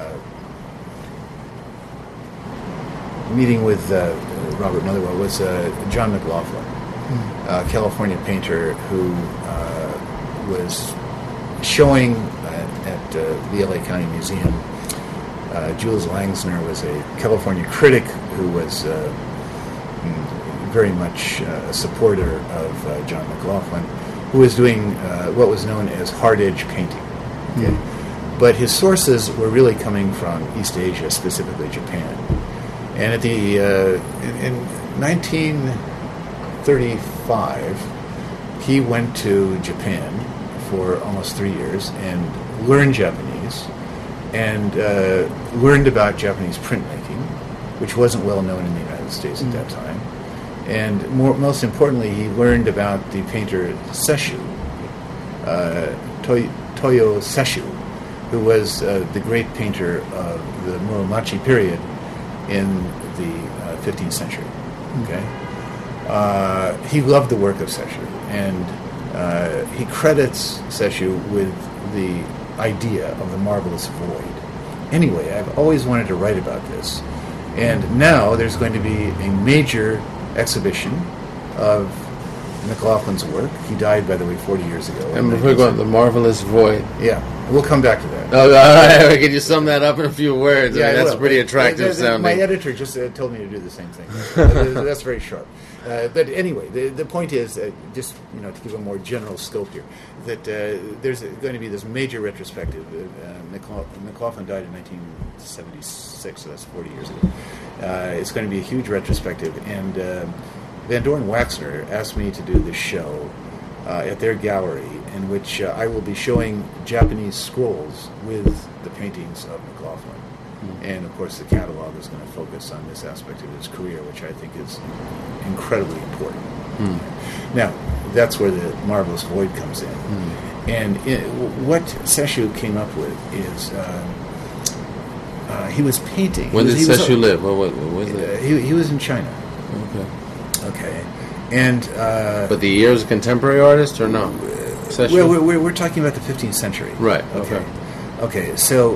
[SPEAKER 2] meeting with Robert Motherwell was John McLaughlin, a California painter who was showing at the LA County Museum. Jules Langsner was a California critic who was very much a supporter of John McLaughlin, who was doing what was known as hard-edge painting. Okay? But his sources were really coming from East Asia, specifically Japan. And at the in 1935, he went to Japan for almost 3 years and learned Japanese and learned about Japanese printmaking, which wasn't well known in the United States at that time. And most importantly, he learned about the painter Sesshu, Toyo Sesshu, who was the great painter of the Muromachi period in the 15th century. Okay, he loved the work of Sesshu, and he credits Sesshu with the idea of the marvelous void. Anyway, I've always wanted to write about this, and now there's going to be a major exhibition of McLaughlin's work. He died, by the way, 40 years ago.
[SPEAKER 1] And we're going the marvelous void.
[SPEAKER 2] Yeah, we'll come back to that.
[SPEAKER 1] Oh, all right. Can you sum that up in a few words?
[SPEAKER 2] Yeah,
[SPEAKER 1] that's pretty attractive sounding.
[SPEAKER 2] My editor just told me to do the same thing. That's very sharp. But anyway, the point is, just to give a more general scope here, that there's going to be this major retrospective. McLaughlin died in 1976, so that's 40 years ago. It's going to be a huge retrospective, and Van Doren Waxner asked me to do this show at their gallery, in which I will be showing Japanese scrolls with the paintings of McLaughlin. And, of course, the catalog is going to focus on this aspect of his career, which I think is incredibly important. Now, that's where the marvelous void comes in. And what Sesshu came up with is he was painting.
[SPEAKER 1] When did Sesshu live? What was it?
[SPEAKER 2] He was in China. Okay. And
[SPEAKER 1] but the year's a contemporary artist or no?
[SPEAKER 2] Well, we're talking about the 15th century.
[SPEAKER 1] Right.
[SPEAKER 2] Okay. So,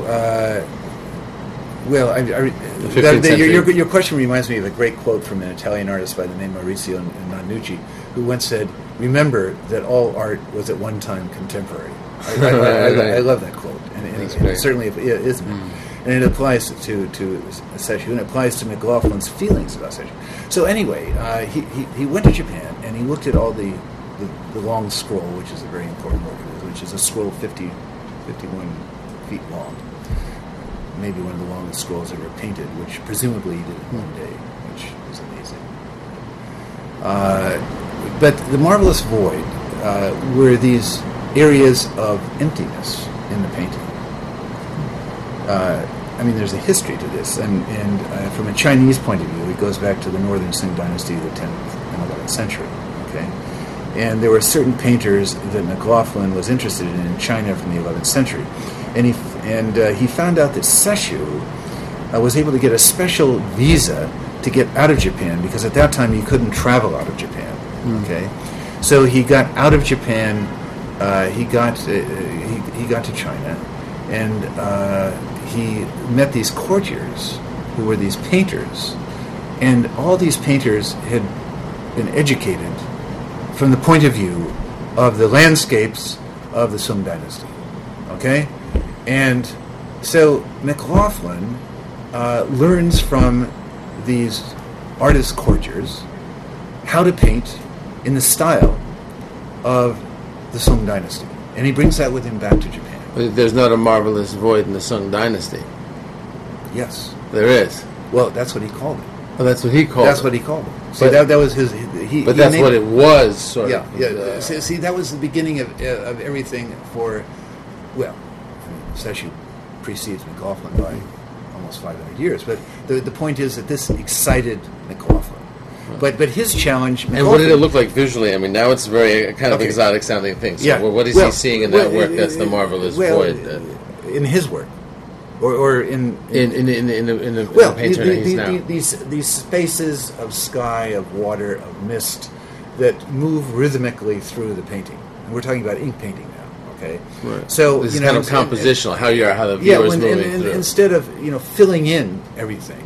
[SPEAKER 2] your question reminds me of a great quote from an Italian artist by the name of Maurizio Nannucci, who once said, "Remember that all art was at one time contemporary." I love that quote, and it certainly isn't. And it applies to Sesshu, and it applies to McLaughlin's feelings about Sesshu. So anyway, he went to Japan, and he looked at all the long scroll, which is a very important work of his, which is a scroll 51 feet long. Maybe one of the longest scrolls ever painted, which presumably he did in one day, which is amazing. But the Marvelous Void were these areas of emptiness in the painting. I mean, there's a history to this, and from a Chinese point of view, it goes back to the Northern Sing Dynasty of the 10th and 11th century. Okay, and there were certain painters that McLaughlin was interested in China from the 11th century, and he found out that Sesshu was able to get a special visa to get out of Japan, because at that time you couldn't travel out of Japan. Okay, so he got out of Japan. He got to China, and he met these courtiers who were these painters, and all these painters had been educated from the point of view of the landscapes of the Sung Dynasty. Okay, and so McLaughlin learns from these artist courtiers how to paint in the style of the Sung Dynasty, and he brings that with him back to Japan.
[SPEAKER 1] There's not a Marvelous Void in the Sung Dynasty.
[SPEAKER 2] Yes,
[SPEAKER 1] there is.
[SPEAKER 2] Well, that's what he called it.
[SPEAKER 1] Oh, that's what he called it.
[SPEAKER 2] That's what he called it. See, that was his.
[SPEAKER 1] But that's what it was, sort
[SPEAKER 2] of. Yeah. See, that was the beginning of everything for. Well, Sesshu precedes McLaughlin by almost 500 years, but the point is that this excited McLaughlin. But his challenge...
[SPEAKER 1] And what did it look like visually? I mean, now it's very kind of exotic sounding thing. So what is he seeing in that work that's the Marvelous Void?
[SPEAKER 2] In his work. Or in
[SPEAKER 1] the painter he's now.
[SPEAKER 2] These spaces of sky, of water, of mist that move rhythmically through the painting. And we're talking about ink painting now, okay?
[SPEAKER 1] Right. So this is kind of compositional, how the viewer is moving through.
[SPEAKER 2] Instead of filling in everything,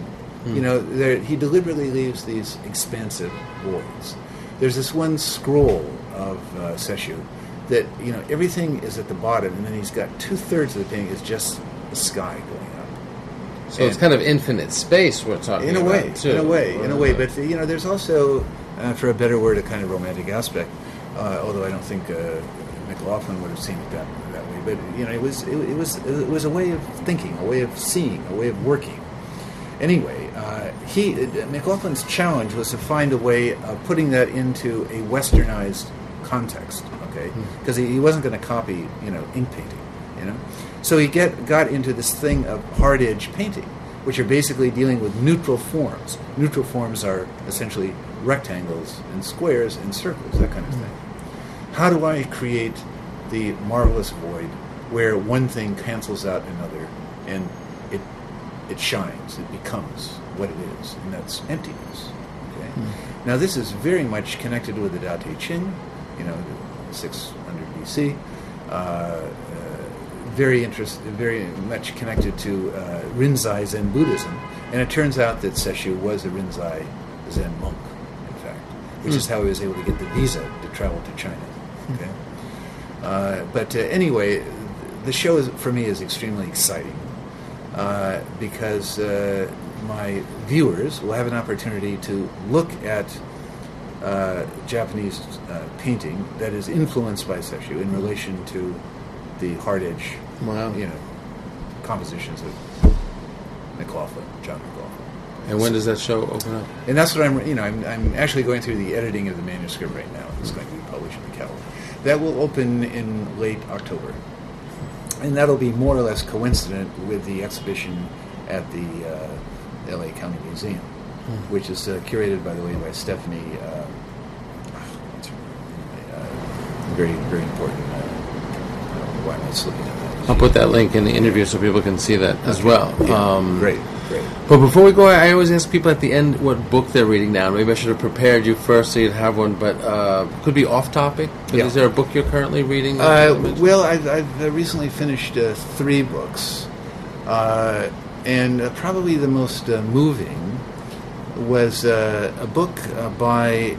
[SPEAKER 2] he deliberately leaves these expansive voids. There's this one scroll of Sesshu that everything is at the bottom, and then he's got 2/3 of the painting is just the sky going up.
[SPEAKER 1] So it's kind of infinite space we're talking about.
[SPEAKER 2] In a way. But there's also, for a better word, a kind of romantic aspect. Although I don't think McLaughlin would have seen it that way. But it was a way of thinking, a way of seeing, a way of working. Anyway, McLaughlin's challenge was to find a way of putting that into a westernized context, okay? Because he wasn't going to copy, ink painting, So he got into this thing of hard edge painting, which are basically dealing with neutral forms. Neutral forms are essentially rectangles and squares and circles, that kind of thing. How do I create the Marvelous Void where one thing cancels out another and it shines, it becomes what it is, and that's emptiness. Okay. Now this is very much connected with the Tao Te Ching, 600 BC. Very much connected to Rinzai Zen Buddhism, and it turns out that Sesshu was a Rinzai Zen monk, in fact, which is how he was able to get the visa to travel to China. Okay. But anyway, the show for me is extremely exciting. Because my viewers will have an opportunity to look at Japanese painting that is influenced by Sesshu in relation to the hard edge, compositions of John McLaughlin.
[SPEAKER 1] And when does that show open up?
[SPEAKER 2] And that's what I'm actually going through the editing of the manuscript right now. It's going to be published in the catalog. That will open in late October. And that'll be more or less coincident with the exhibition at the LA County Museum, which is curated, by the way, by Stephanie. Very, very important. Why am I slipping on that?
[SPEAKER 1] I'll put that link in the interview so people can see that as well.
[SPEAKER 2] Yeah, great.
[SPEAKER 1] But before we go, I always ask people at the end what book they're reading now. Maybe I should have prepared you first so you'd have one, but could be off topic. Is there a book you're currently reading?
[SPEAKER 2] Well, I've recently finished 3 books, and probably the most moving was a book by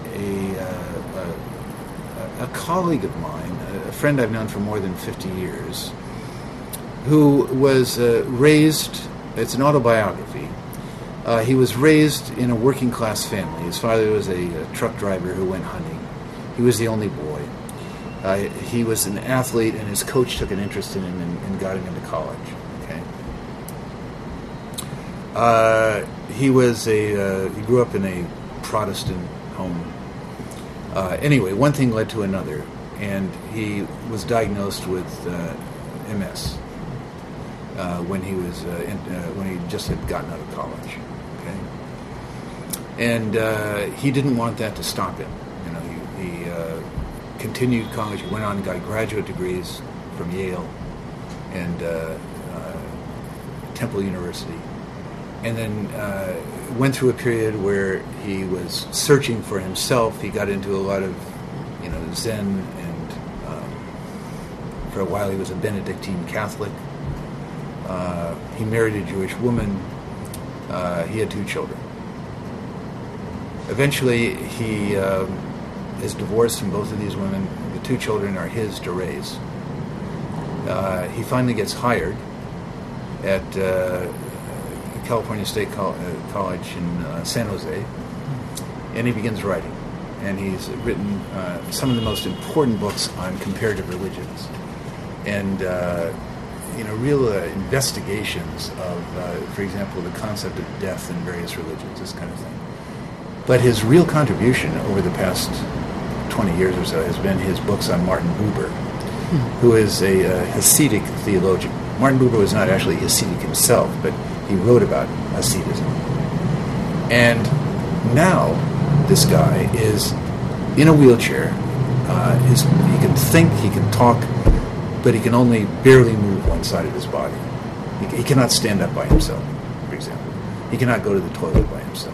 [SPEAKER 2] a colleague of mine, a friend I've known for more than 50 years, who was raised It's an autobiography. He was raised in a working class family. His father was a truck driver who went hunting. He was the only boy. He was an athlete, and his coach took an interest in him and got him into college. Okay. He grew up in a Protestant home. Anyway, one thing led to another, and he was diagnosed with MS when he was when he just had gotten out of college. Okay, and he didn't want that to stop him. You know, he continued college. He went on and got graduate degrees from Yale and Temple University, and then went through a period where he was searching for himself. He got into a lot of, Zen, and for a while he was a Benedictine Catholic. He married a Jewish woman. He had 2 children. Eventually, he is divorced from both of these women. The 2 children are his to raise. He finally gets hired at California State College in San Jose, and he begins writing. And he's written some of the most important books on comparative religions, and real investigations of, for example, the concept of death in various religions, this kind of thing. But his real contribution over the past 20 years or so has been his books on Martin Buber, who is a Hasidic theologian. Martin Buber was not actually Hasidic himself, but he wrote about Hasidism. And now this guy is in a wheelchair. He can think, he can talk, but he can only barely move one side of his body. He cannot stand up by himself, for example. He cannot go to the toilet by himself.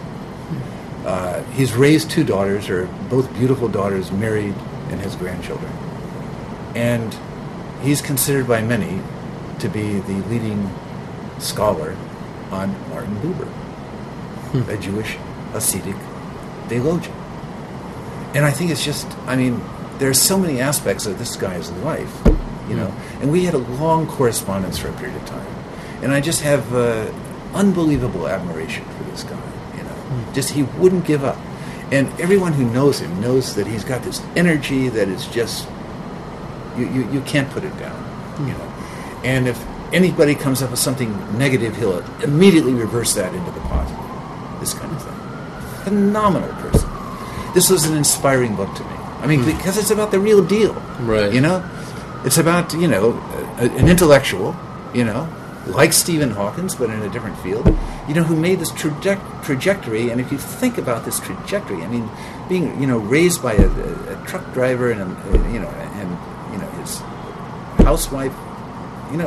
[SPEAKER 2] He's raised 2 daughters, or both beautiful daughters, married, and has grandchildren. And he's considered by many to be the leading scholar on Martin Buber, a Jewish Hasidic theologian. And I think it's just, there are so many aspects of this guy's life, and we had a long correspondence for a period of time. And I just have unbelievable admiration for this guy, Just, he wouldn't give up. And everyone who knows him knows that he's got this energy that is just, you can't put it down, And if anybody comes up with something negative, he'll immediately reverse that into the positive. This kind of thing. Phenomenal person. This was an inspiring book to me. Because it's about the real deal.
[SPEAKER 1] Right.
[SPEAKER 2] It's about, an intellectual, like Stephen Hawkins, but in a different field, who made this trajectory. And if you think about this trajectory, being, raised by a truck driver and, his housewife, in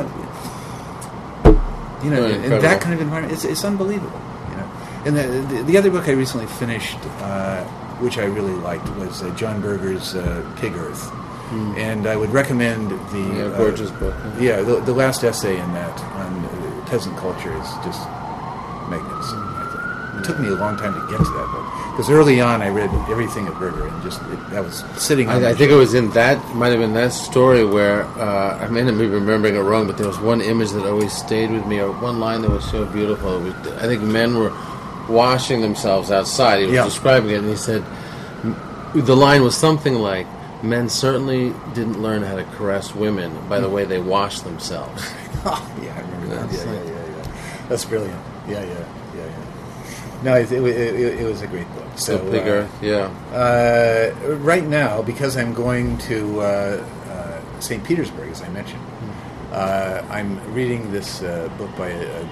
[SPEAKER 2] that kind of environment, it's unbelievable, And the other book I recently finished, which I really liked, was John Berger's Pig Earth. And I would recommend the
[SPEAKER 1] gorgeous book.
[SPEAKER 2] The last essay in that on peasant culture is just magnificent. I think it took me a long time to get to that book, because early on I read everything of Berger, and I was sitting on
[SPEAKER 1] I think it was might have been that story where I may not be remembering it wrong, but there was one image that always stayed with me, or one line that was so beautiful. I think men were washing themselves outside. He was describing it, and he said the line was something like, "Men certainly didn't learn how to caress women by the way they wash themselves."
[SPEAKER 2] I remember that. Yeah. That's brilliant. Yeah. No, it was a great book. So
[SPEAKER 1] Pig Earth,
[SPEAKER 2] right now, because I'm going to St. Petersburg, as I mentioned, I'm reading this book by a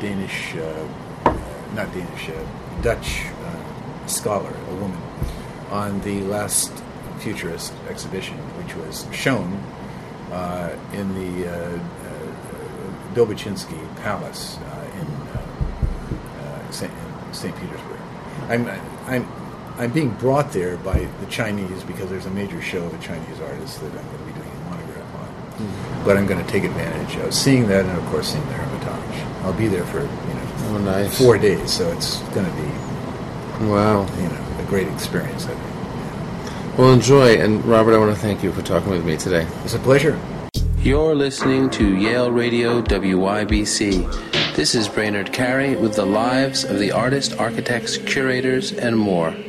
[SPEAKER 2] Dutch scholar, a woman, on the last Futurist exhibition, which was shown in the Dobochinsky Palace in St. Petersburg. I'm being brought there by the Chinese because there's a major show of a Chinese artist that I'm going to be doing a monograph on. But I'm going to take advantage of seeing that, and of course seeing the Hermitage. I'll be there for 4 days, so it's going to be a great experience, I think.
[SPEAKER 1] Well, enjoy. And Robert, I want to thank you for talking with me today.
[SPEAKER 2] It's a pleasure.
[SPEAKER 1] You're listening to Yale Radio WYBC. This is Brainerd Carey with the lives of the artists, architects, curators, and more.